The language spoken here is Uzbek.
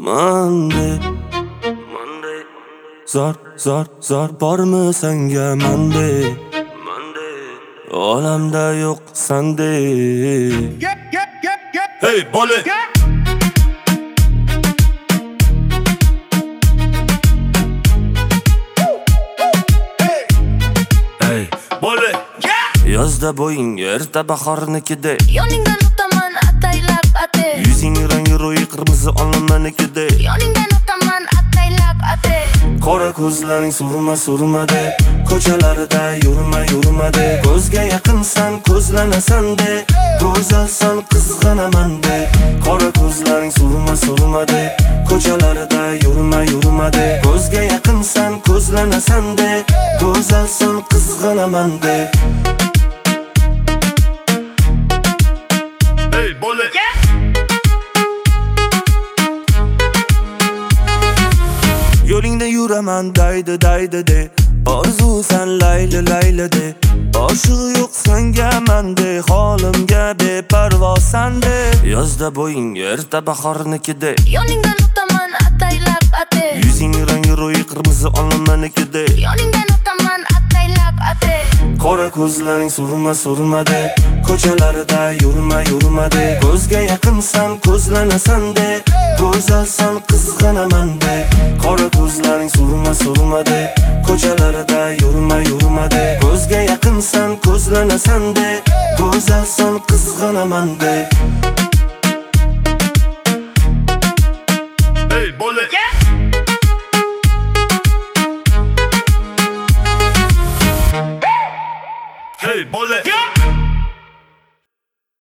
Monday zor bormi senga Monday olamda yo'q Sunday. Hey bola yozda bo'ying erta bahornikida, yoningdan o'taman ataylab ate. yuzing rangi ro'yi qirmizi olmanikida, Yoningdan o'taman ataylab ate. qora ko'zlaring surma-surmada, ko'chalarida yurma-yurmada, ko'zga yaqinsan ko'zlanasan-da, go'zalsan qizg'anaman-da. Qora ko'zlaring surma-surmada, ko'chalarida yurma-yurmada, ko'zga yaqinsan ko'zlanasan-da, go'zalsan qizg'anaman-da. Yo'lingda yuraman daydi de, orzusan layli de, oshiq yo'q senga mende, holimga beparvosan de. Yozda bo'ying erta bahornikida, Yoningdan o'taman ataylab ate. yuzing rangi ro'yi qirmizi olmanikida, Yoningdan o'taman ataylab ate. qora ko'zlaring surma-surmada, ko'chalarida yurma-yurmada, ko'zga yaqinsan ko'zlanasan-da, go'zalsan qizg'anaman-da. Qora ko'zlaring surma-surmada, ko'chalarida yurma-yurmada, ko'zga yaqinsan ko'zlanasan-da, go'zalsan qizg'anaman-da.